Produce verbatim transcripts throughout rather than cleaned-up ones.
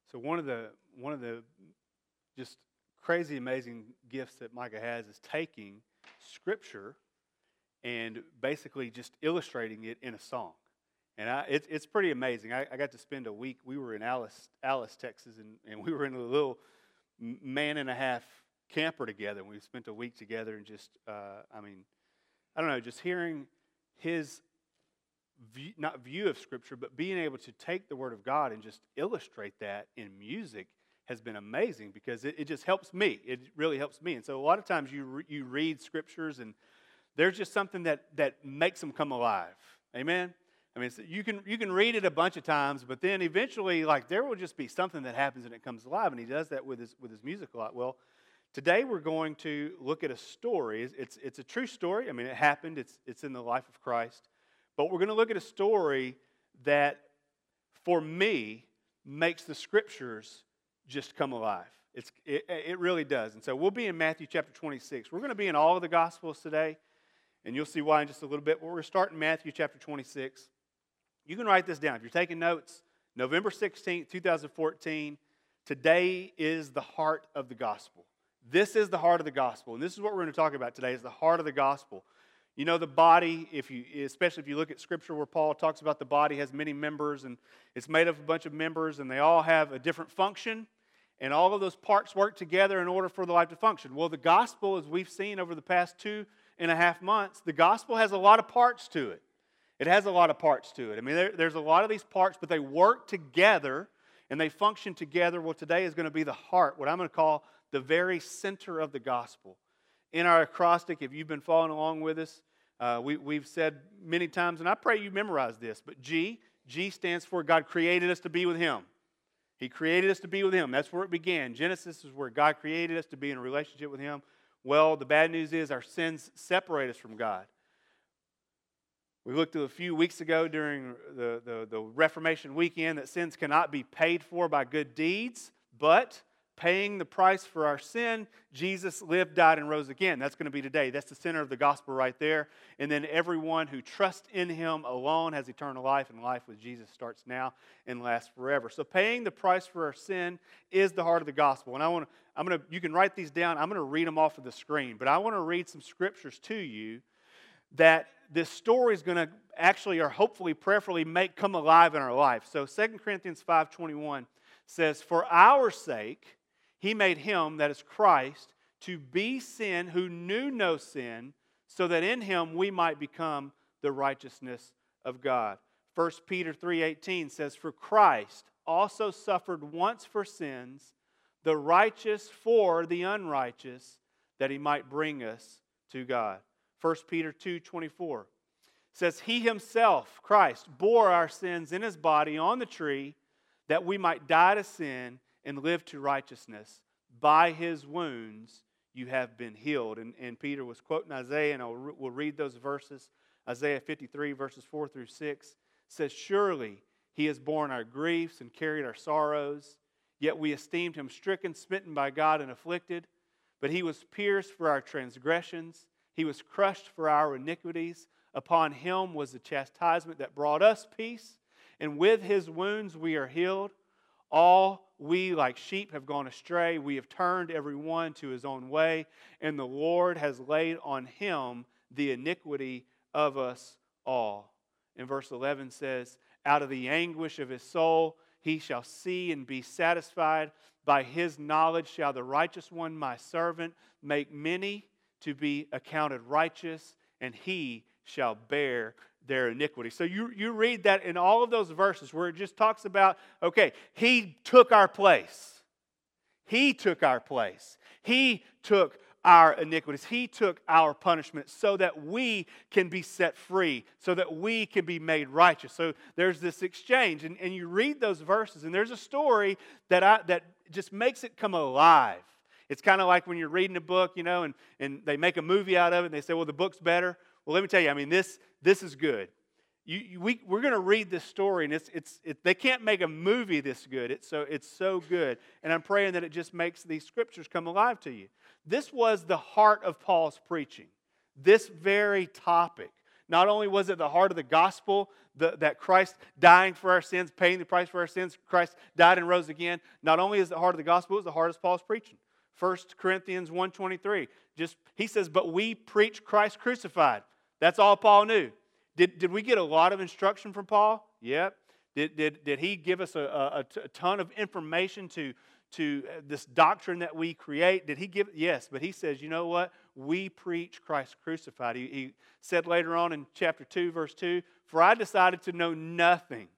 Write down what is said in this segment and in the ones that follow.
So one of the one of the just crazy amazing gifts that Micah has is taking Scripture and basically just illustrating it in a song. And I, it's it's pretty amazing. I, I got to spend a week. We were in Alice, Alice, Texas, and, and we were in a little man and a half camper together. And we spent a week together, and just uh, I mean, I don't know, just hearing his view, not view of Scripture, but being able to take the Word of God and just illustrate that in music has been amazing, because it, it just helps me. It really helps me. And so a lot of times you re, you read Scriptures, and there's just something that that makes them come alive. Amen. I mean, you can you can read it a bunch of times, but then eventually, like, there will just be something that happens and it comes alive, and he does that with his with his music a lot. Well, today we're going to look at a story. It's it's, it's a true story. I mean, it happened. It's it's in the life of Christ, but we're going to look at a story that, for me, makes the Scriptures just come alive. It's it, it really does. And so we'll be in Matthew chapter twenty-six. We're going to be in all of the Gospels today, and you'll see why in just a little bit. But we're going to start in Matthew chapter twenty-six. You can write this down. If you're taking notes, November sixteenth, twenty fourteen, today is the heart of the gospel. This is the heart of the gospel, and this is what we're going to talk about today, is the heart of the gospel. You know, the body, if you, especially if you look at Scripture where Paul talks about the body has many members, and it's made up of a bunch of members, and they all have a different function, and all of those parts work together in order for the life to function. Well, the gospel, as we've seen over the past two and a half months, the gospel has a lot of parts to it. It has a lot of parts to it. I mean, there, there's a lot of these parts, but they work together and they function together. Well, today is going to be the heart, what I'm going to call the very center of the gospel. In our acrostic, if you've been following along with us, uh, we, we've said many times, and I pray you memorize this, but G, G stands for God created us to be with Him. He created us to be with Him. That's where it began. Genesis is where God created us to be in a relationship with Him. Well, the bad news is our sins separate us from God. We looked at a few weeks ago during the, the, the Reformation weekend that sins cannot be paid for by good deeds, but paying the price for our sin, Jesus lived, died, and rose again. That's going to be today. That's the center of the gospel right there. And then everyone who trusts in Him alone has eternal life, and life with Jesus starts now and lasts forever. So paying the price for our sin is the heart of the gospel. And I want to, I'm going to, you can write these down. I'm going to read them off of the screen, but I want to read some scriptures to you that this story is going to actually, or hopefully, prayerfully, make come alive in our life. So Second Corinthians five twenty-one says, "For our sake He made Him," that is Christ, "to be sin who knew no sin, so that in Him we might become the righteousness of God." First Peter three eighteen says, "For Christ also suffered once for sins, the righteous for the unrighteous, that He might bring us to God." First Peter two twenty-four says, "He Himself, Christ, bore our sins in His body on the tree, that we might die to sin and live to righteousness. By His wounds you have been healed." And, and Peter was quoting Isaiah, and I'll, we'll read those verses. Isaiah fifty-three, verses four through six says, "Surely He has borne our griefs and carried our sorrows, yet we esteemed Him stricken, smitten by God, and afflicted. But He was pierced for our transgressions. He was crushed for our iniquities. Upon Him was the chastisement that brought us peace, and with His wounds we are healed. All we like sheep have gone astray. We have turned every one to his own way, and the Lord has laid on Him the iniquity of us all." And verse eleven says, "Out of the anguish of His soul He shall see and be satisfied. By His knowledge shall the righteous one, my servant, make many to be accounted righteous, and He shall bear their iniquity." So you, you read that in all of those verses where it just talks about, okay, He took our place. He took our place. He took our iniquities. He took our punishment so that we can be set free, so that we can be made righteous. So there's this exchange, and, and you read those verses, and there's a story that I, that just makes it come alive. It's kind of like when you're reading a book, you know, and, and they make a movie out of it, and they say, well, the book's better. Well, let me tell you, I mean, this this is good. You, you, we, we're going to read this story, and it's it's it, they can't make a movie this good. It's so it's so good, and I'm praying that it just makes these scriptures come alive to you. This was the heart of Paul's preaching. This very topic. Not only was it the heart of the gospel, the, that Christ dying for our sins, paying the price for our sins, Christ died and rose again. Not only is it the heart of the gospel, it was the heart of Paul's preaching. First Corinthians one twenty-three. Just, he says, but we preach Christ crucified. That's all Paul knew. Did, did we get a lot of instruction from Paul? Yep. Did, did, did he give us a, a, a ton of information to, to this doctrine that we create? Did he give? Yes, but he says, you know what? We preach Christ crucified. He, he said later on in chapter two, verse two, for I decided to know nothing,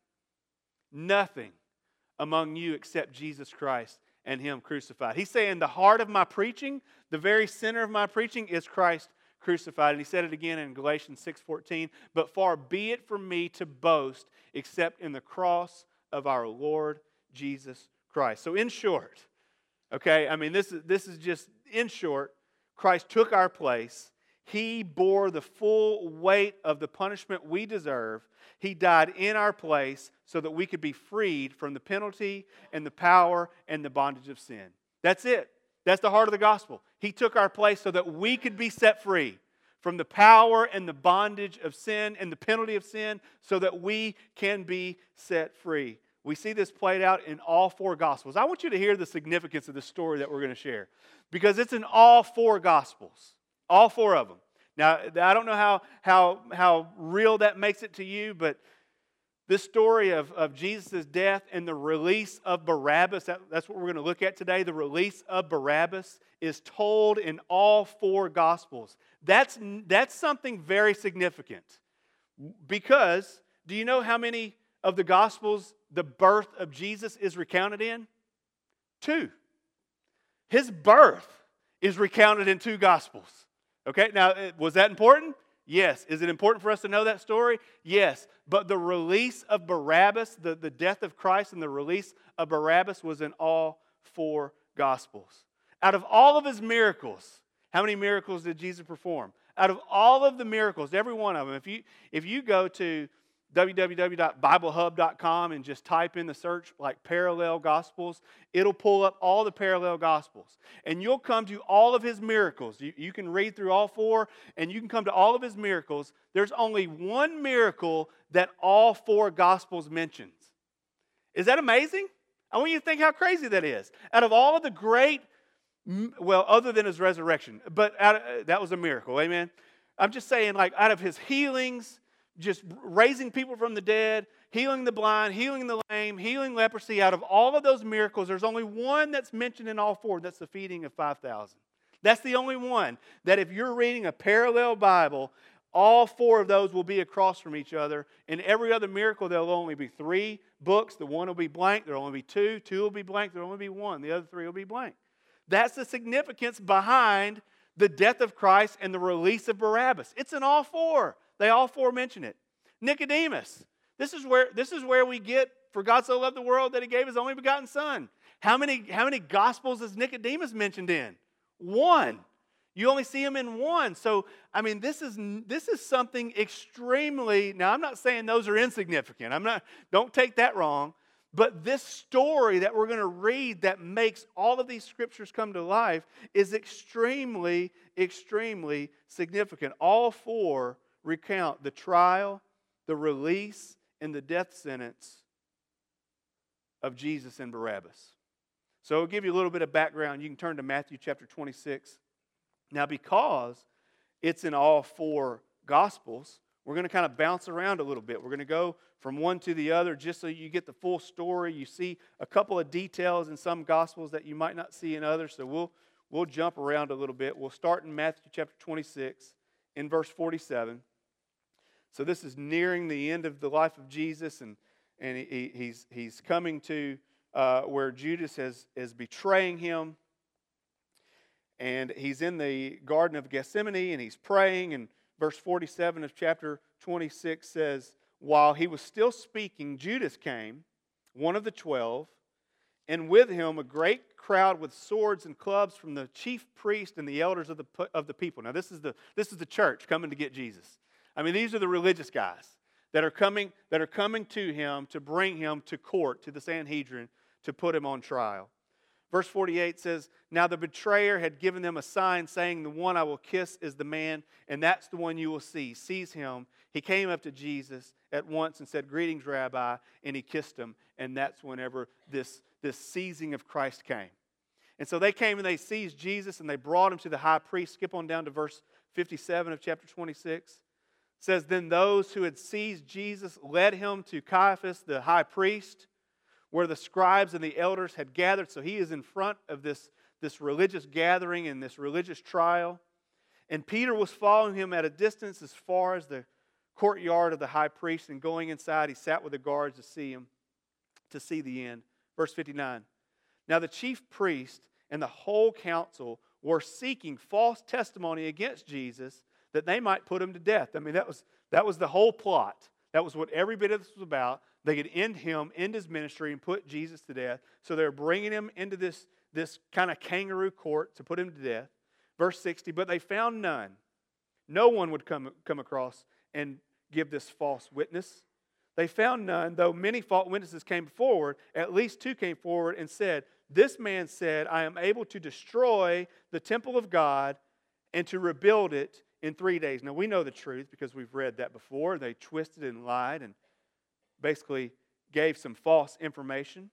nothing among you except Jesus Christ and Him crucified. He's saying the heart of my preaching, the very center of my preaching is Christ crucified. And he said it again in Galatians six fourteen, but far be it from me to boast except in the cross of our Lord Jesus Christ. So in short, okay, I mean this is this is just in short, Christ took our place. He bore the full weight of the punishment we deserve. He died in our place so that we could be freed from the penalty and the power and the bondage of sin. That's it. That's the heart of the gospel. He took our place so that we could be set free from the power and the bondage of sin and the penalty of sin so that we can be set free. We see this played out in all four Gospels. I want you to hear the significance of the story that we're going to share because it's in all four Gospels, all four of them. Now, I don't know how, how, how real that makes it to you, but this story of, of Jesus' death and the release of Barabbas, that, that's what we're going to look at today. The release of Barabbas is told in all four Gospels. That's, that's something very significant because do you know how many of the Gospels the birth of Jesus is recounted in? Two. His birth is recounted in two Gospels. Okay, now was that important? Yes. Is it important for us to know that story? Yes. But the release of Barabbas, the, the death of Christ and the release of Barabbas was in all four Gospels. Out of all of His miracles, how many miracles did Jesus perform? Out of all of the miracles, every one of them, if you, if you go to w w w dot bible hub dot com and just type in the search like parallel gospels, it'll pull up all the parallel gospels. And you'll come to all of His miracles. You, you can read through all four and you can come to all of His miracles. There's only one miracle that all four gospels mentions. Is that amazing? I want you to think how crazy that is. Out of all of the great, well, other than His resurrection, but out of, that was a miracle, amen? I'm just saying, like, out of His healings, just raising people from the dead, healing the blind, healing the lame, healing leprosy. Out of all of those miracles, there's only one that's mentioned in all four. That's the feeding of five thousand. That's the only one that if you're reading a parallel Bible, all four of those will be across from each other. In every other miracle, there'll only be three books. The one will be blank. There'll only be two. Two will be blank. There'll only be one. The other three will be blank. That's the significance behind the death of Christ and the release of Barabbas. It's in all four. They all four mention it. Nicodemus. This is where this is where we get, for God so loved the world that He gave His only begotten Son. How many, how many Gospels is Nicodemus mentioned in? One. You only see him in one. So, I mean, this is this is something extremely, now I'm not saying those are insignificant. I'm not, don't take that wrong. But this story that we're going to read that makes all of these scriptures come to life is extremely, extremely significant. All four recount the trial, the release, and the death sentence of Jesus and Barabbas. So I'll give you a little bit of background. You can turn to Matthew chapter twenty-six. Now, because it's in all four Gospels, we're going to kind of bounce around a little bit. We're going to go from one to the other just so you get the full story. You see a couple of details in some Gospels that you might not see in others. So we'll, we'll jump around a little bit. We'll start in Matthew chapter twenty-six in verse forty-seven. So this is nearing the end of the life of Jesus, and, and he, he's, he's coming to uh, where Judas has, is betraying Him. And he's in the Garden of Gethsemane, and he's praying, and verse forty-seven of chapter twenty-six says, while he was still speaking, Judas came, one of the twelve, and with him a great crowd with swords and clubs from the chief priest and the elders of the, of the people. Now this is the, this is the church coming to get Jesus. I mean, these are the religious guys that are coming, that are coming to him to bring him to court, to the Sanhedrin, to put him on trial. Verse forty-eight says, now the betrayer had given them a sign saying, the one I will kiss is the man, and that's the one you will see. Seize him. He came up to Jesus at once and said, greetings, Rabbi, and he kissed him. And that's whenever this, this seizing of Christ came. And so they came and they seized Jesus and they brought him to the high priest. Skip on down to verse fifty-seven of chapter twenty-six. It says, then those who had seized Jesus led him to Caiaphas, the high priest, where the scribes and the elders had gathered. So he is in front of this, this religious gathering and this religious trial. And Peter was following him at a distance as far as the courtyard of the high priest. And going inside, he sat with the guards to see him, to see the end. Verse fifty-nine. Now the chief priest and the whole council were seeking false testimony against Jesus that they might put him to death. I mean, that was, that was the whole plot. That was what every bit of this was about. They could end him, end his ministry, and put Jesus to death. So they're bringing him into this, this kind of kangaroo court to put him to death. Verse sixty, but they found none. No one would come, come across and give this false witness. They found none, though many false witnesses came forward. At least two came forward and said, this man said, I am able to destroy the temple of God and to rebuild it in three days. Now, we know the truth because we've read that before. They twisted and lied and basically gave some false information.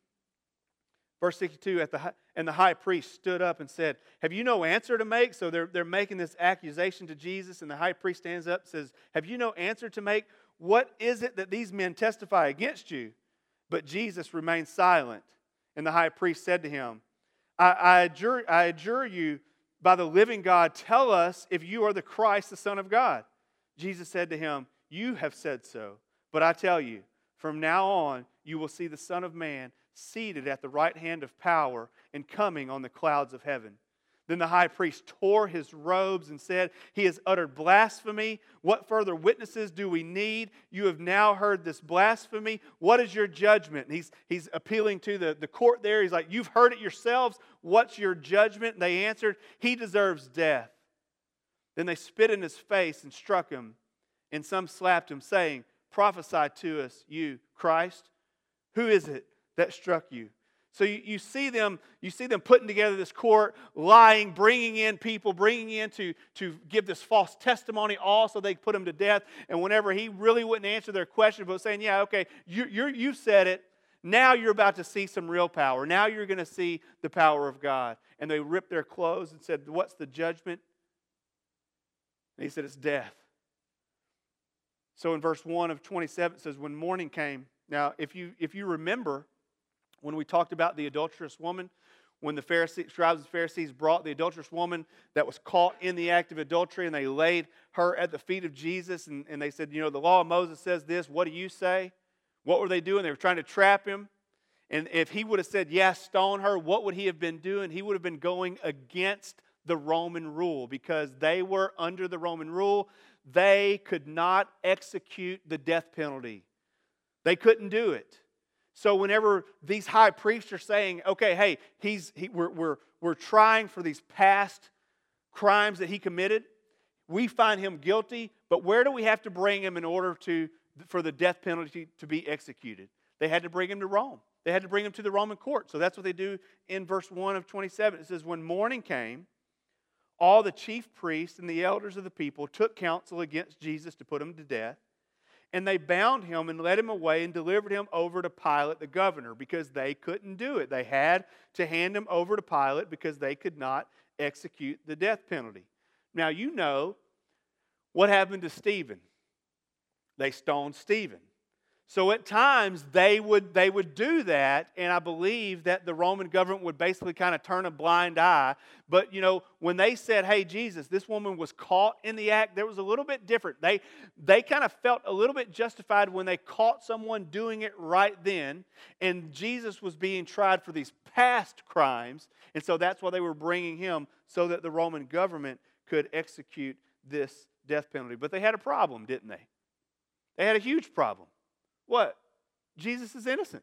Verse sixty-two, at the, and the high priest stood up and said, have you no answer to make? So they're, they're making this accusation to Jesus, and the high priest stands up and says, have you no answer to make? What is it that these men testify against you? But Jesus remained silent. And the high priest said to him, I, I, adjure, I adjure you by the living God, tell us if you are the Christ, the Son of God. Jesus said to him, you have said so. But I tell you, from now on you will see the Son of Man seated at the right hand of power and coming on the clouds of heaven. Then the high priest tore his robes and said, he has uttered blasphemy. What further witnesses do we need? You have now heard this blasphemy. What is your judgment? And he's, he's appealing to the, the court there. He's like, you've heard it yourselves. What's your judgment? And they answered, he deserves death. Then they spit in his face and struck him. And some slapped him, saying, prophesy to us, you, Christ. Who is it that struck you? So you, you see them, you see them putting together this court, lying, bringing in people, bringing in to, to give this false testimony, all so they put him to death. And whenever he really wouldn't answer their question, but saying, yeah, okay, you you're, you said it. Now you're about to see some real power. Now you're going to see the power of God. And they ripped their clothes and said, what's the judgment? And he said, it's death. So in verse one of twenty-seven, it says, when morning came. Now, if you if you remember, when we talked about the adulterous woman, when the Pharisees, scribes and Pharisees brought the adulterous woman that was caught in the act of adultery, and they laid her at the feet of Jesus, and, and they said, you know, the law of Moses says this, what do you say? What were they doing? They were trying to trap him. And if he would have said, yes, stone her, what would he have been doing? He would have been going against the Roman rule, because they were under the Roman rule. They could not execute the death penalty. They couldn't do it. So whenever these high priests are saying, okay, hey, he's, he, we're, we're, we're trying for these past crimes that he committed, we find him guilty, but where do we have to bring him in order to, for the death penalty to be executed? They had to bring him to Rome. They had to bring him to the Roman court. So that's what they do in verse one of twenty-seven. It says, when morning came, all the chief priests and the elders of the people took counsel against Jesus to put him to death. And they bound him and led him away and delivered him over to Pilate the governor, because they couldn't do it. They had to hand him over to Pilate because they could not execute the death penalty. Now you know what happened to Stephen. They stoned Stephen. So at times they would, they would do that, and I believe that the Roman government would basically kind of turn a blind eye. But, you know, when they said, hey, Jesus, this woman was caught in the act, there was a little bit different. They, they kind of felt a little bit justified when they caught someone doing it right then, and Jesus was being tried for these past crimes, and so that's why they were bringing him, so that the Roman government could execute this death penalty. But they had a problem, didn't they? They had a huge problem. What? Jesus is innocent.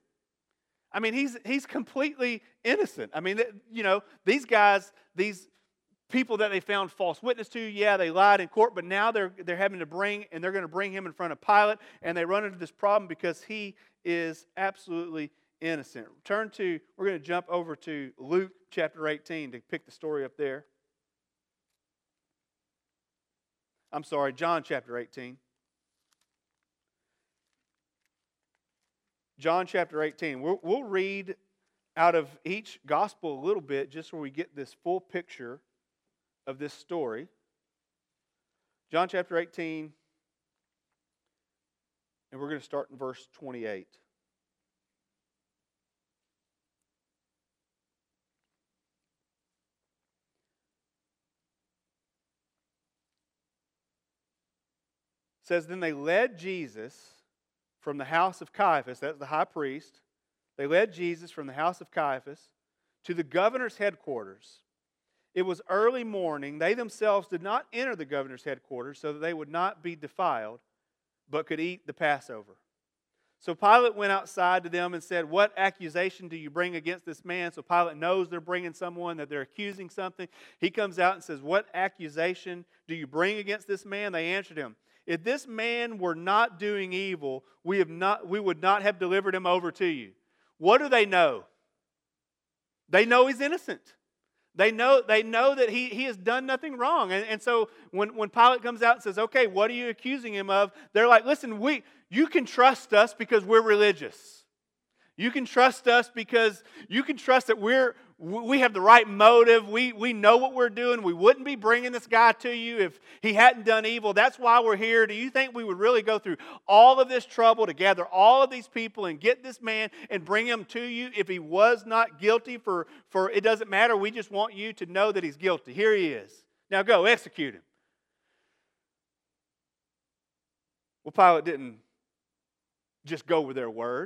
I mean, he's he's completely innocent. I mean, you know, these guys, these people that they found false witness to, yeah, they lied in court, but now they're they're having to bring, and they're going to bring him in front of Pilate, and they run into this problem because he is absolutely innocent. Turn to, we're going to jump over to Luke chapter eighteen to pick the story up there. I'm sorry, John chapter eighteen. John chapter eighteen. We'll, we'll read out of each gospel a little bit just so we get this full picture of this story. John chapter eighteen, and we're going to start in verse twenty-eight. It says, then they led Jesus from the house of Caiaphas, that's the high priest. They led Jesus from the house of Caiaphas to the governor's headquarters. It was early morning. They themselves did not enter the governor's headquarters so that they would not be defiled, but could eat the Passover. So Pilate went outside to them and said, what accusation do you bring against this man? So Pilate knows they're bringing someone, that they're accusing something. He comes out and says, what accusation do you bring against this man? They answered him, if this man were not doing evil, we have not, we would not have delivered him over to you. What do they know? They know he's innocent. They know, they know that he, he has done nothing wrong. And, and so when, when Pilate comes out and says, okay, what are you accusing him of? They're like, listen, we, you can trust us because we're religious. You can trust us because you can trust that we're, we have the right motive. We, we know what we're doing. We wouldn't be bringing this guy to you if he hadn't done evil. That's why we're here. Do you think we would really go through all of this trouble to gather all of these people and get this man and bring him to you if he was not guilty? For, for it doesn't matter. We just want you to know that he's guilty. Here he is. Now go, execute him. Well, Pilate didn't just go with their word.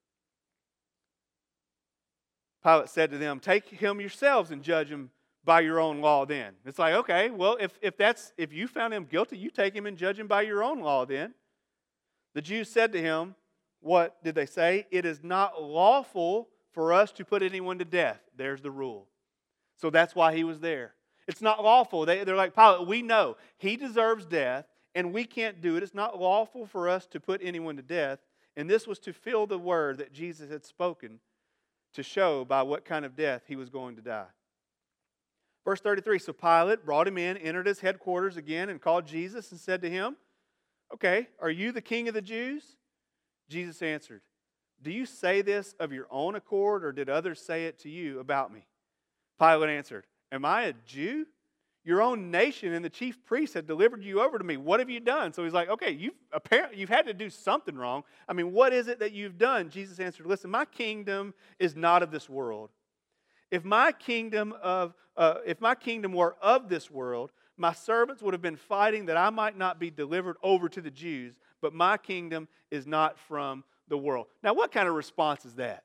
Pilate said to them, take him yourselves and judge him by your own law then. It's like, okay, well, if, if, that's, if you found him guilty, you take him and judge him by your own law then. The Jews said to him, what did they say? It is not lawful for us to put anyone to death. There's the rule. So that's why he was there. It's not lawful. They, they're like, Pilate, we know he deserves death and we can't do it. It's not lawful for us to put anyone to death. And this was to fill the word that Jesus had spoken, to show by what kind of death he was going to die. Verse thirty-three, so Pilate brought him in, entered his headquarters again, and called Jesus and said to him, okay, are you the king of the Jews? Jesus answered, do you say this of your own accord, or did others say it to you about me? Pilate answered, am I a Jew? Your own nation and the chief priests had delivered you over to me. What have you done? So he's like, okay, you've apparently you've had to do something wrong. I mean, what is it that you've done? Jesus answered, listen, my kingdom is not of this world. If my kingdom of uh, if my kingdom were of this world, my servants would have been fighting that I might not be delivered over to the Jews, but my kingdom is not from the world. Now, what kind of response is that?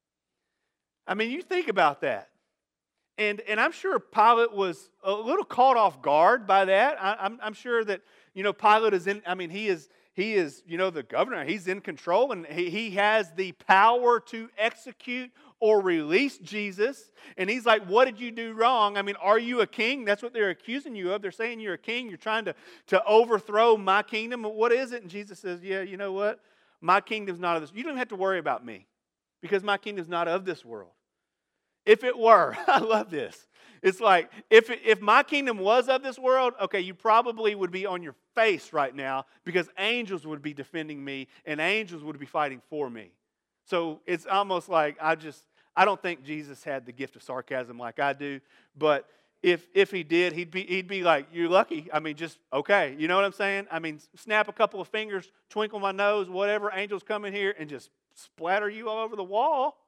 I mean, you think about that. And, and I'm sure Pilate was a little caught off guard by that. I, I'm, I'm sure that, you know, Pilate is in, I mean, he is, he is, you know, the governor. He's in control and he, he has the power to execute or release Jesus. And he's like, what did you do wrong? I mean, are you a king? That's what they're accusing you of. They're saying you're a king. You're trying to, to overthrow my kingdom. What is it? And Jesus says, yeah, you know what? My kingdom's not of this. You don't have to worry about me because my kingdom's not of this world. If it were, I love this. It's like, if, if my kingdom was of this world, okay, you probably would be on your face right now because angels would be defending me and angels would be fighting for me. So it's almost like I just, I don't think Jesus had the gift of sarcasm like I do, but if if he did, he'd be he'd be like, you're lucky. I mean, just, okay, you know what I'm saying? I mean, snap a couple of fingers, twinkle my nose, whatever, angels come in here and just splatter you all over the wall.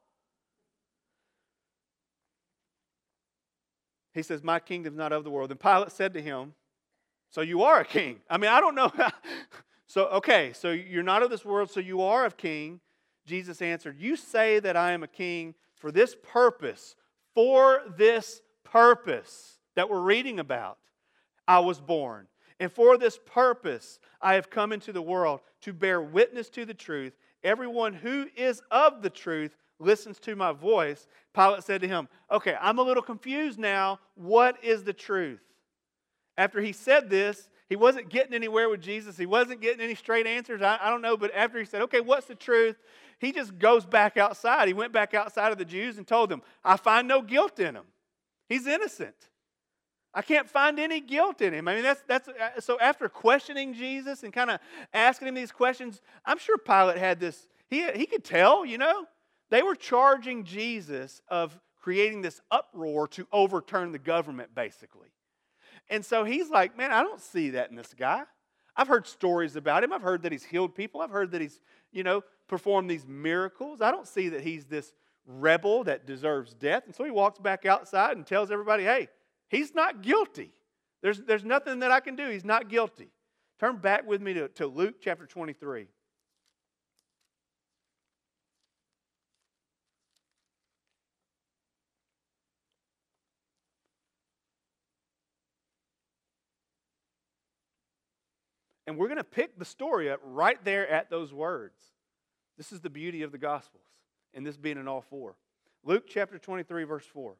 He says, my kingdom's not of the world. And Pilate said to him, so you are a king. I mean, I don't know. So, okay, so you're not of this world, so you are a king. Jesus answered, you say that I am a king for this purpose, for this purpose that we're reading about, I was born. And for this purpose, I have come into the world to bear witness to the truth. Everyone who is of the truth listens to my voice. Pilate said to him, okay, I'm a little confused now. What is the truth? After he said this, he wasn't getting anywhere with Jesus. He wasn't getting any straight answers. I, I don't know, but after he said, okay, what's the truth? He just goes back outside. He went back outside of the Jews and told them, I find no guilt in him. He's innocent. I can't find any guilt in him. I mean, that's, that's so after questioning Jesus and kind of asking him these questions, I'm sure Pilate had this, he, he could tell, you know. They were charging Jesus of creating this uproar to overturn the government, basically. And so he's like, man, I don't see that in this guy. I've heard stories about him. I've heard that he's healed people. I've heard that he's, you know, performed these miracles. I don't see that he's this rebel that deserves death. And so he walks back outside and tells everybody, hey, he's not guilty. There's, there's nothing that I can do. He's not guilty. Turn back with me to, to Luke chapter twenty-three. And we're going to pick the story up right there at those words. This is the beauty of the Gospels, and this being in all four. Luke chapter twenty-three, verse four.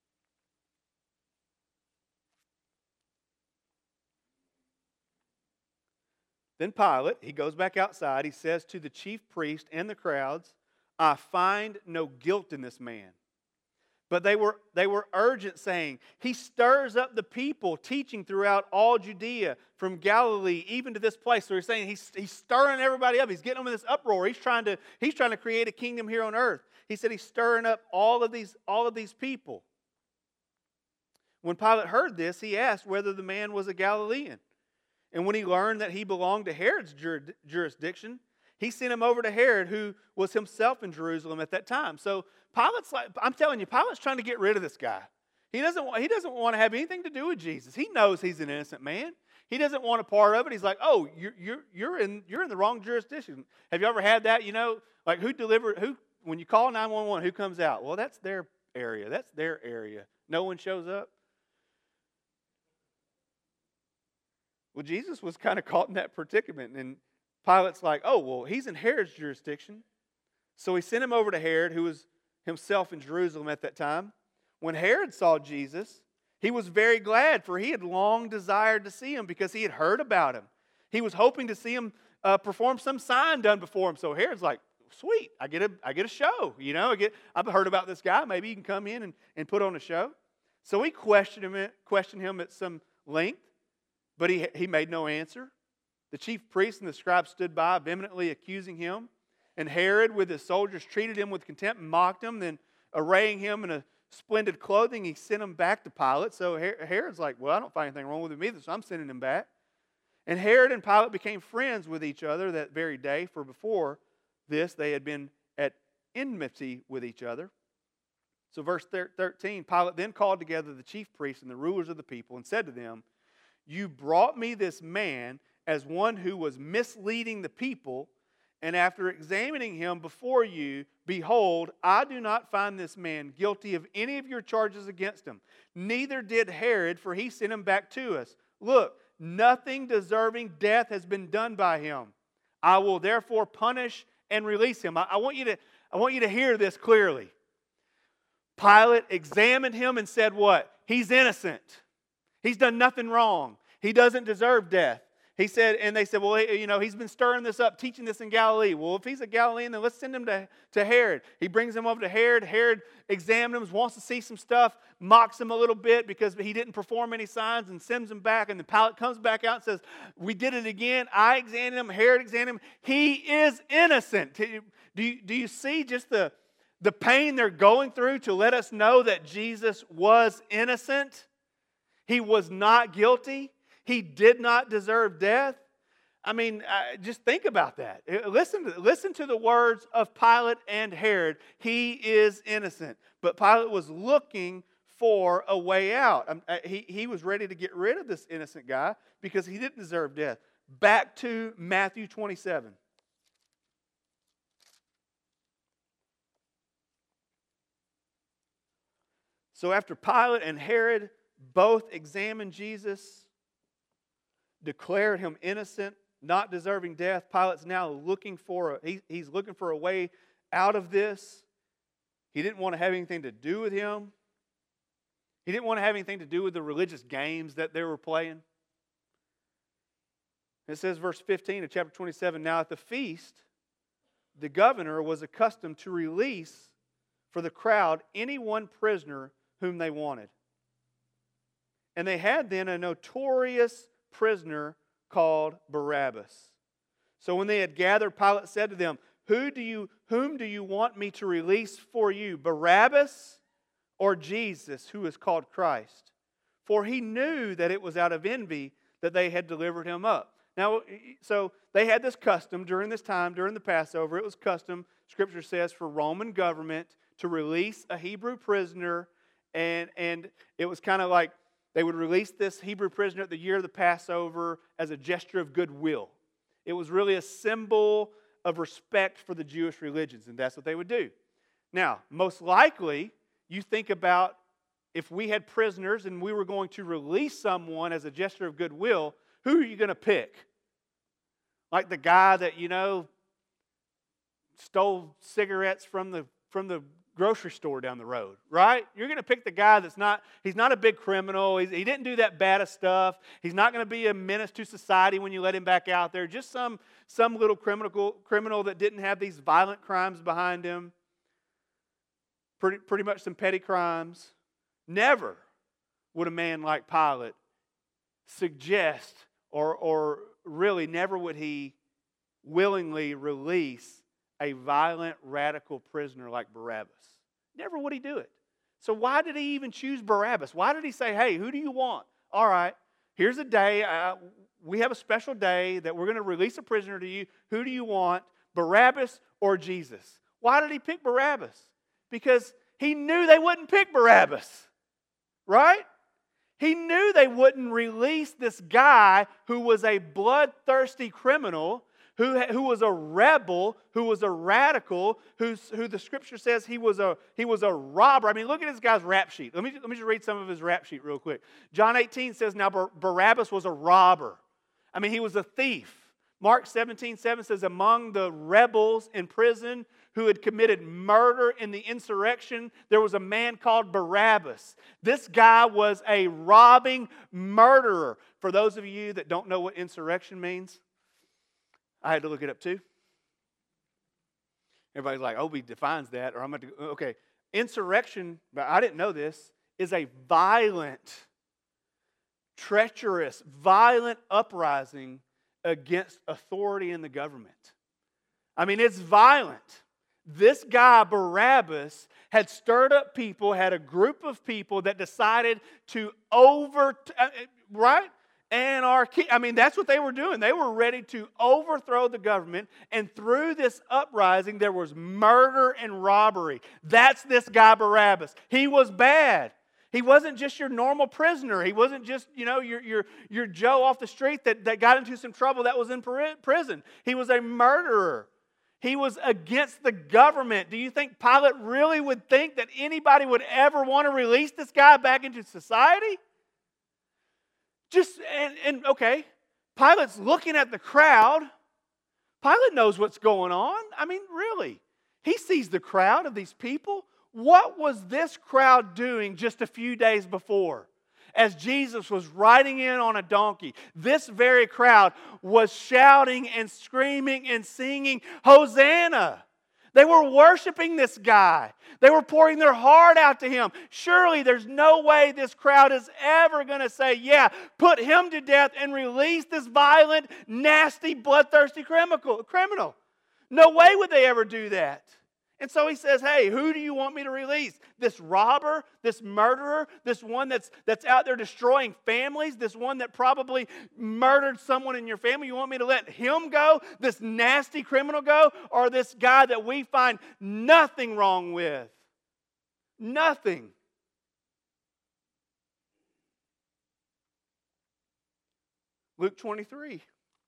Then Pilate, he goes back outside. He says to the chief priest and the crowds, I find no guilt in this man. But they were, they were urgent, saying, he stirs up the people, teaching throughout all Judea, from Galilee even to this place. So he's saying he's, he's stirring everybody up. He's getting them in this uproar. He's trying to, he's trying to create a kingdom here on earth. He said he's stirring up all of these, all of these people. When Pilate heard this, he asked whether the man was a Galilean. And when he learned that he belonged to Herod's jurisdiction, he sent him over to Herod, who was himself in Jerusalem at that time. So Pilate's like, I'm telling you, Pilate's trying to get rid of this guy. He doesn't, want, he doesn't want to have anything to do with Jesus. He knows he's an innocent man. He doesn't want a part of it. He's like, oh, you're, you're, you're, in, you're in the wrong jurisdiction. Have you ever had that? You know, like who delivered, who, when you call nine one one, who comes out? Well, that's their area. That's their area. No one shows up. Well, Jesus was kind of caught in that predicament. And Pilate's like, oh, well, he's in Herod's jurisdiction. So he sent him over to Herod, who was himself in Jerusalem at that time. When Herod saw Jesus, he was very glad, for he had long desired to see him because he had heard about him. He was hoping to see him uh, perform some sign done before him. So Herod's like, sweet, I get a, I get a show. You know, I get, I've heard about this guy. Maybe he can come in and, and put on a show. So he questioned him, questioned him at some length, but he, he made no answer. The chief priests and the scribes stood by, vehemently accusing him. And Herod, with his soldiers, treated him with contempt and mocked him. Then, arraying him in a splendid clothing, he sent him back to Pilate. So Herod's like, well, I don't find anything wrong with him either, so I'm sending him back. And Herod and Pilate became friends with each other that very day, for before this they had been at enmity with each other. So verse thirteen, Pilate then called together the chief priests and the rulers of the people and said to them, you brought me this man as one who was misleading the people, and after examining him before you, behold, I do not find this man guilty of any of your charges against him. Neither did Herod, for he sent him back to us. Look, nothing deserving death has been done by him. I will therefore punish and release him. I, I want you to, I want you to hear this clearly. Pilate examined him and said what? He's innocent. He's done nothing wrong. He doesn't deserve death. He said, and they said, well, you know, he's been stirring this up, teaching this in Galilee. Well, if he's a Galilean, then let's send him to, to Herod. He brings him over to Herod. Herod examines him, wants to see some stuff, mocks him a little bit because he didn't perform any signs, and sends him back. And the Pilate comes back out and says, we did it again. I examined him. Herod examined him. He is innocent. Do you, do you see just the, the pain they're going through to let us know that Jesus was innocent? He was not guilty. He did not deserve death. I mean, uh, just think about that. Listen to, listen to the words of Pilate and Herod. He is innocent. But Pilate was looking for a way out. Um, uh, he, he was ready to get rid of this innocent guy because he didn't deserve death. Back to Matthew twenty-seven. So after Pilate and Herod both examined Jesus, declared him innocent, not deserving death, Pilate's now looking for a, he, he's looking for a way out of this. He didn't want to have anything to do with him. He didn't want to have anything to do with the religious games that they were playing. It says, verse fifteen of chapter twenty-seven, now at the feast, the governor was accustomed to release for the crowd any one prisoner whom they wanted. And they had then a notorious prisoner called Barabbas. So when they had gathered, Pilate said to them, Who do you, whom do you want me to release for you, Barabbas or Jesus, who is called Christ? For he knew that it was out of envy that they had delivered him up. Now, so they had this custom during this time, during the Passover. It was custom, Scripture says, for Roman government to release a Hebrew prisoner. And, and it was kind of like they would release this Hebrew prisoner at the year of the Passover as a gesture of goodwill. It was really a symbol of respect for the Jewish religions, and that's what they would do. Now, most likely, you think about if we had prisoners and we were going to release someone as a gesture of goodwill, who are you going to pick? Like the guy that, you know, stole cigarettes from the from the grocery store down the road, right? You're going to pick the guy that's not, he's not a big criminal. He's, he didn't do that bad of stuff. He's not going to be a menace to society when you let him back out there. Just some, some little criminal, criminal that didn't have these violent crimes behind him. Pretty, pretty much some petty crimes. Never would a man like Pilate suggest, or, or really never would he willingly release a violent, radical prisoner like Barabbas. Never would he do it. So why did he even choose Barabbas? Why did he say, hey, who do you want? All right, here's a day. Uh, we have a special day that we're going to release a prisoner to you. Who do you want, Barabbas or Jesus? Why did he pick Barabbas? Because he knew they wouldn't pick Barabbas, right? He knew they wouldn't release this guy who was a bloodthirsty criminal, Who, who was a rebel, who was a radical, who's, who the Scripture says he was a he was a robber. I mean, look at this guy's rap sheet. Let me, let me just read some of his rap sheet real quick. John eighteen says, now Bar- Barabbas was a robber. I mean, he was a thief. Mark seventeen seven says, among the rebels in prison who had committed murder in the insurrection, there was a man called Barabbas. This guy was a robbing murderer. For those of you that don't know what insurrection means, I had to look it up too. Everybody's like, Obi defines that, or I'm going to, okay. Insurrection, but I didn't know this, is a violent, treacherous, violent uprising against authority in the government. I mean, it's violent. This guy, Barabbas, had stirred up people, had a group of people that decided to over, right? Anarchy. I mean, that's what they were doing. They were ready to overthrow the government, and through this uprising, there was murder and robbery. That's this guy Barabbas. He was bad. He wasn't just your normal prisoner. He wasn't just, you know, your, your, your Joe off the street that, that got into some trouble that was in prison. He was a murderer. He was against the government. Do you think Pilate really would think that anybody would ever want to release this guy back into society? Just, and, and okay, Pilate's looking at the crowd. Pilate knows what's going on. I mean, really. He sees the crowd of these people. What was this crowd doing just a few days before? As Jesus was riding in on a donkey, this very crowd was shouting and screaming and singing, Hosanna! They were worshiping this guy. They were pouring their heart out to him. Surely there's no way this crowd is ever going to say, yeah, put him to death and release this violent, nasty, bloodthirsty criminal. No way would they ever do that. And so he says, hey, who do you want me to release? This robber, this murderer, this one that's, that's out there destroying families, this one that probably murdered someone in your family. You want me to let him go, this nasty criminal go, or this guy that we find nothing wrong with? Nothing. Luke twenty-three,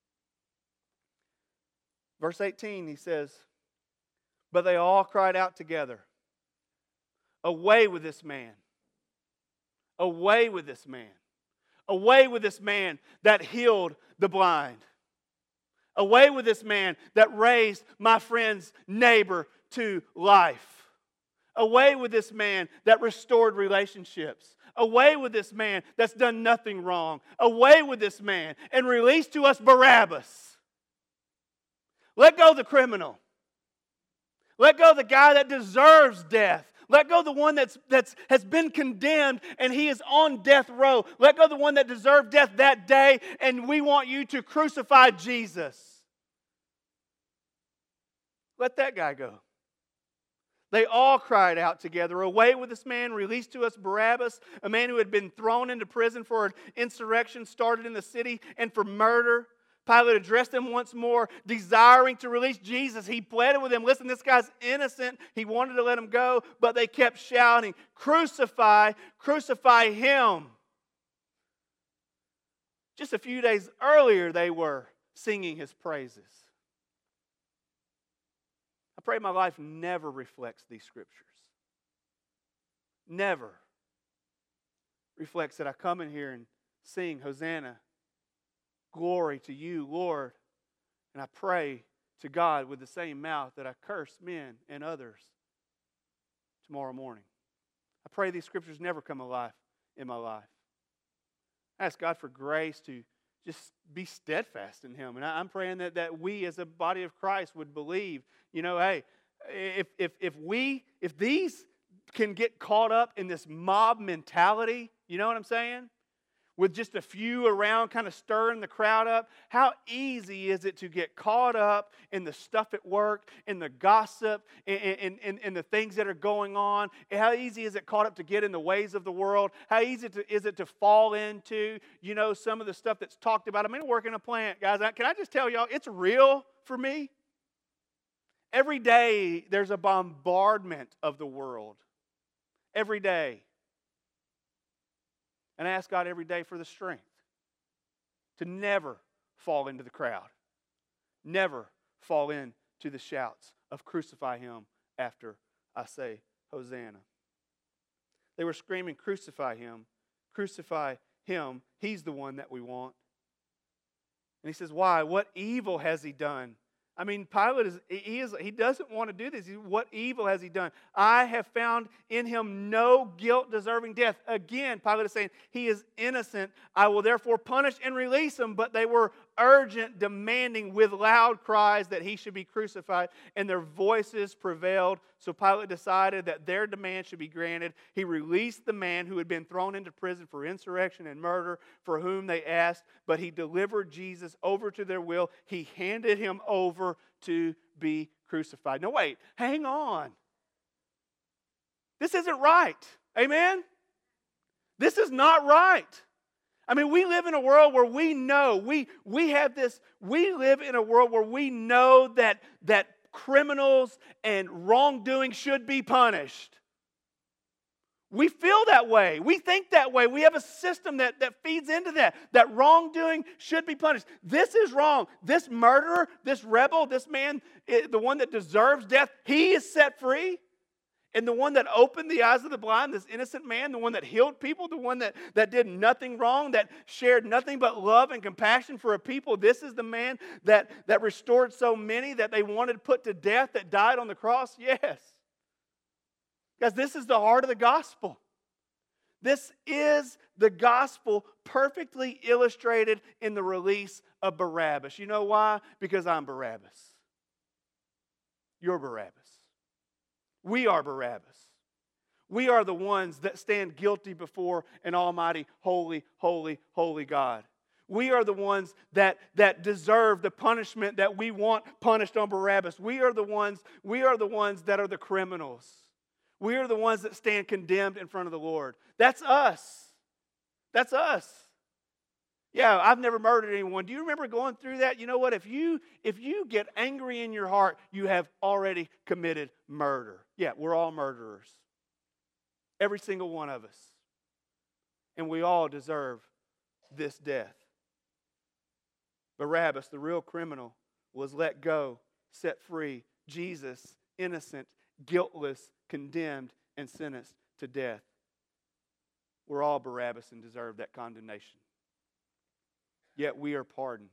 verse eighteen, he says, but they all cried out together, away with this man. Away with this man. Away with this man that healed the blind. Away with this man that raised my friend's neighbor to life. Away with this man that restored relationships. Away with this man that's done nothing wrong. Away with this man and release to us Barabbas. Let go of the criminal. Let go of the guy that deserves death. Let go of the one that's, that's has been condemned and he is on death row. Let go of the one that deserved death that day, and we want you to crucify Jesus. Let that guy go. They all cried out together, "Away with this man, release to us Barabbas," a man who had been thrown into prison for an insurrection started in the city and for murder. Pilate addressed them once more, desiring to release Jesus. He pleaded with them, "Listen, this guy's innocent." He wanted to let him go, but they kept shouting, "Crucify, crucify him." Just a few days earlier, they were singing his praises. I pray my life never reflects these scriptures. Never reflects that I come in here and sing, "Hosanna, glory to you, Lord." And I pray to God with the same mouth that I curse men and others tomorrow morning. I pray these scriptures never come alive in my life. I ask God for grace to just be steadfast in Him. And I'm praying that, that we as a body of Christ would believe, you know, hey, if, if, if we, if these can get caught up in this mob mentality, you know what I'm saying? With just a few around kind of stirring the crowd up, how easy is it to get caught up in the stuff at work, in the gossip, in, in, in, in the things that are going on? How easy is it caught up to get in the ways of the world? How easy to, is it to fall into, you know, some of the stuff that's talked about? I mean, I work in a plant, guys. Can I just tell y'all, it's real for me. Every day there's a bombardment of the world. Every day. And I ask God every day for the strength to never fall into the crowd. Never fall into the shouts of "Crucify him" after I say Hosanna. They were screaming, "Crucify him, crucify him. He's the one that we want." And he says, why? What evil has he done? I mean, Pilate is, he is, he doesn't want to do this. What evil has he done? I have found in him no guilt deserving death. Again, Pilate is saying, he is innocent. I will therefore punish and release him. But they were urgent, demanding with loud cries that he should be crucified. And their voices prevailed. So Pilate decided that their demand should be granted. He released the man who had been thrown into prison for insurrection and murder, for whom they asked. But he delivered Jesus over to their will. He handed him over to be crucified. No, wait, hang on. This isn't right. Amen? This is not right. I mean, we live in a world where we know, we, we have this, we live in a world where we know that, that criminals and wrongdoing should be punished. We feel that way. We think that way. We have a system that, that feeds into that. That wrongdoing should be punished. This is wrong. This murderer, this rebel, this man, the one that deserves death, he is set free. And the one that opened the eyes of the blind, this innocent man, the one that healed people, the one that, that did nothing wrong, that shared nothing but love and compassion for a people, this is the man that, that restored so many that they wanted to put to death, that died on the cross? Yes. Guys, this is the heart of the gospel. This is the gospel perfectly illustrated in the release of Barabbas. You know why? Because I'm Barabbas. You're Barabbas. We are Barabbas. We are the ones that stand guilty before an almighty, holy, holy, holy God. We are the ones that, that deserve the punishment that we want punished on Barabbas. We are the ones, we are the ones that are the criminals. We are the ones that stand condemned in front of the Lord. That's us. That's us. Yeah, I've never murdered anyone. Do you remember going through that? You know what? If you if you get angry in your heart, you have already committed murder. Yeah, we're all murderers. Every single one of us. And we all deserve this death. Barabbas, the real criminal, was let go, set free. Jesus, innocent, guiltless, condemned, and sentenced to death. We're all Barabbas and deserve that condemnation. Yet we are pardoned.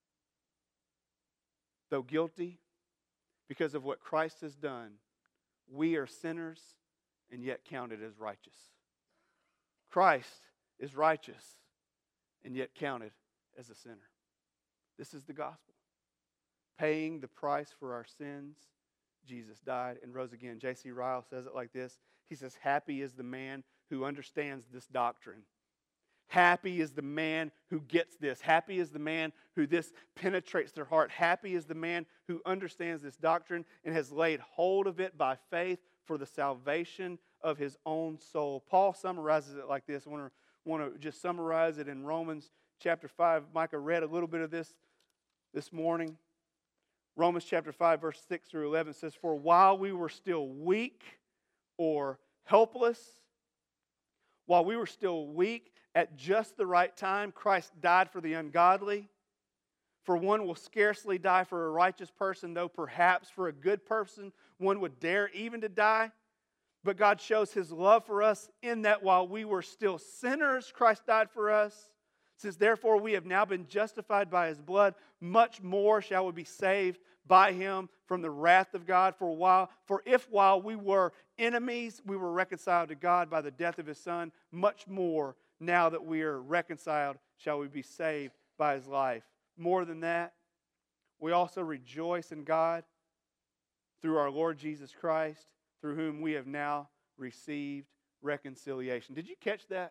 Though guilty, because of what Christ has done, we are sinners and yet counted as righteous. Christ is righteous and yet counted as a sinner. This is the gospel. Paying the price for our sins, Jesus died and rose again. J C Ryle says it like this. He says, happy is the man who understands this doctrine. Happy is the man who gets this. Happy is the man who this penetrates their heart. Happy is the man who understands this doctrine and has laid hold of it by faith for the salvation of his own soul. Paul summarizes it like this. I want to, want to just summarize it in Romans chapter five. Micah read a little bit of this this morning. Romans chapter five, verse six through eleven says, for while we were still weak or helpless, while we were still weak, at just the right time, Christ died for the ungodly. For one will scarcely die for a righteous person, though perhaps for a good person one would dare even to die. But God shows His love for us in that while we were still sinners, Christ died for us. Since therefore we have now been justified by His blood, much more shall we be saved by Him from the wrath of God. For while, for if while we were enemies, we were reconciled to God by the death of His Son, much more now that we are reconciled, shall we be saved by His life. More than that, we also rejoice in God through our Lord Jesus Christ, through whom we have now received reconciliation. Did you catch that?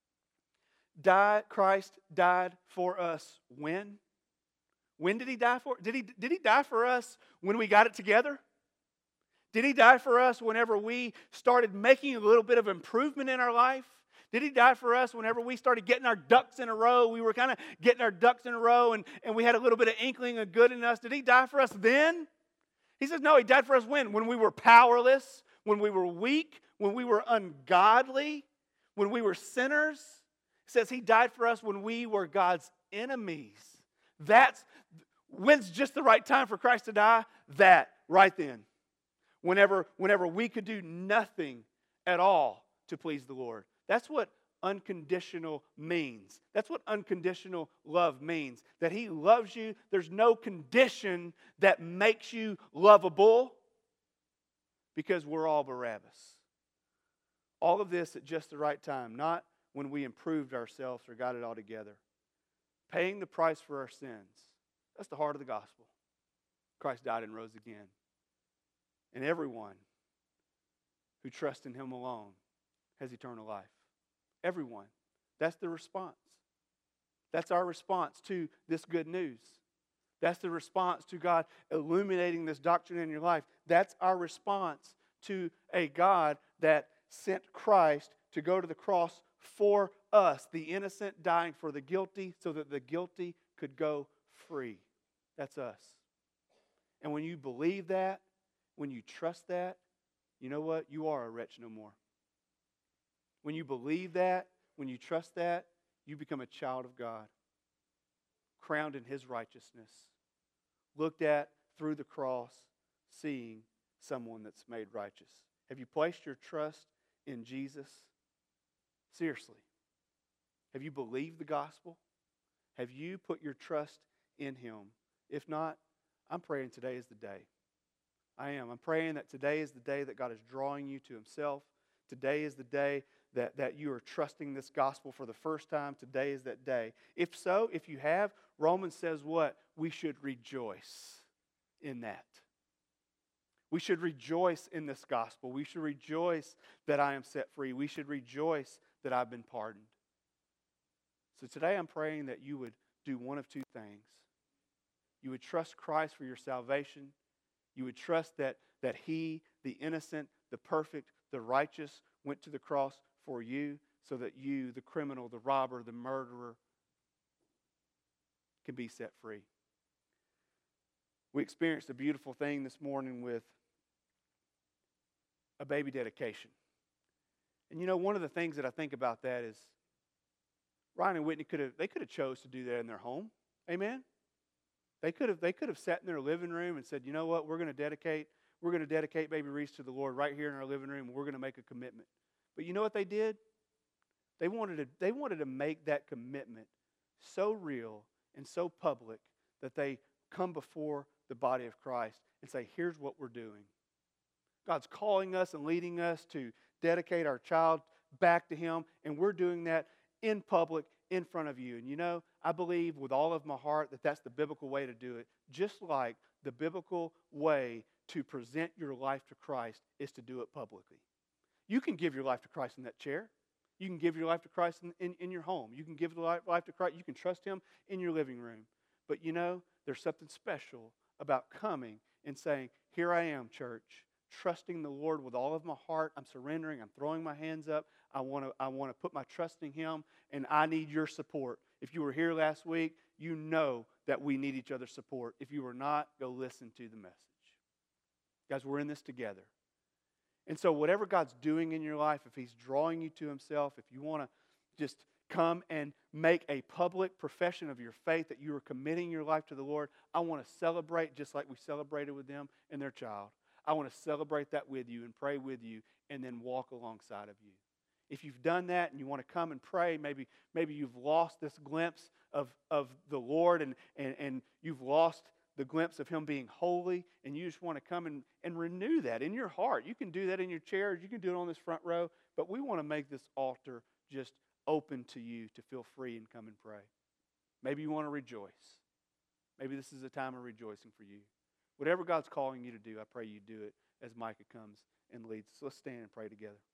Died, Christ died for us when? When did He die for? Did he, did he die for us when we got it together? Did He die for us whenever we started making a little bit of improvement in our life? Did He die for us whenever we started getting our ducks in a row? We were kind of getting our ducks in a row and, and we had a little bit of inkling of good in us. Did He die for us then? He says, no, He died for us when? When we were powerless, when we were weak, when we were ungodly, when we were sinners. He says He died for us when we were God's enemies. That's, when's just the right time for Christ to die? That, right then. Whenever, whenever we could do nothing at all to please the Lord. That's what unconditional means. That's what unconditional love means. That He loves you. There's no condition that makes you lovable because we're all Barabbas. All of this at just the right time, not when we improved ourselves or got it all together. Paying the price for our sins. That's the heart of the gospel. Christ died and rose again. And everyone who trusts in Him alone has eternal life. Everyone. That's the response. That's our response to this good news. That's the response to God illuminating this doctrine in your life. That's our response to a God that sent Christ to go to the cross for us, the innocent dying for the guilty so that the guilty could go free. That's us. And when you believe that, when you trust that, you know what? You are a wretch no more. When you believe that, when you trust that, you become a child of God, crowned in His righteousness, looked at through the cross, seeing someone that's made righteous. Have you placed your trust in Jesus? Seriously. Have you believed the gospel? Have you put your trust in Him? If not, I'm praying today is the day. I am. I'm praying that today is the day that God is drawing you to Himself. Today is the day that, that you are trusting this gospel for the first time. Today is that day. If so, if you have, Romans says what? We should rejoice in that. We should rejoice in this gospel. We should rejoice that I am set free. We should rejoice that I've been pardoned. So today I'm praying that you would do one of two things. You would trust Christ for your salvation. You would trust that, that He, the innocent, the perfect, the righteous, went to the cross for you so that you, the criminal, the robber, the murderer, can be set free. We experienced a beautiful thing this morning with a baby dedication. And you know, one of the things that I think about that is Ryan and Whitney could have they could have chose to do that in their home. Amen? They could have they could have sat in their living room and said, you know what, we're going to dedicate, we're going to dedicate baby Reese to the Lord right here in our living room, and we're going to make a commitment. But you know what they did? They wanted to they wanted to make that commitment so real and so public that they come before the body of Christ and say, here's what we're doing. God's calling us and leading us to dedicate our child back to Him, and we're doing that in public, in front of you. And you know, I believe with all of my heart that that's the biblical way to do it, just like the biblical way to present your life to Christ is to do it publicly. You can give your life to Christ in that chair. You can give your life to Christ in, in, in your home. You can give the life, life to Christ. You can trust Him in your living room. But you know, there's something special about coming and saying, here I am, church, trusting the Lord with all of my heart. I'm surrendering. I'm throwing my hands up. I want to I want to put my trust in Him, and I need your support. If you were here last week, you know that we need each other's support. If you were not, go listen to the message. Guys, we're in this together. And so whatever God's doing in your life, if He's drawing you to Himself, if you want to just come and make a public profession of your faith that you are committing your life to the Lord, I want to celebrate just like we celebrated with them and their child. I want to celebrate that with you and pray with you and then walk alongside of you. If you've done that and you want to come and pray, maybe, maybe you've lost this glimpse of, of the Lord and, and, and you've lost the glimpse of Him being holy, and you just want to come and, and renew that in your heart. You can do that in your chairs. You can do it on this front row. But we want to make this altar just open to you to feel free and come and pray. Maybe you want to rejoice. Maybe this is a time of rejoicing for you. Whatever God's calling you to do, I pray you do it as Micah comes and leads. So let's stand and pray together.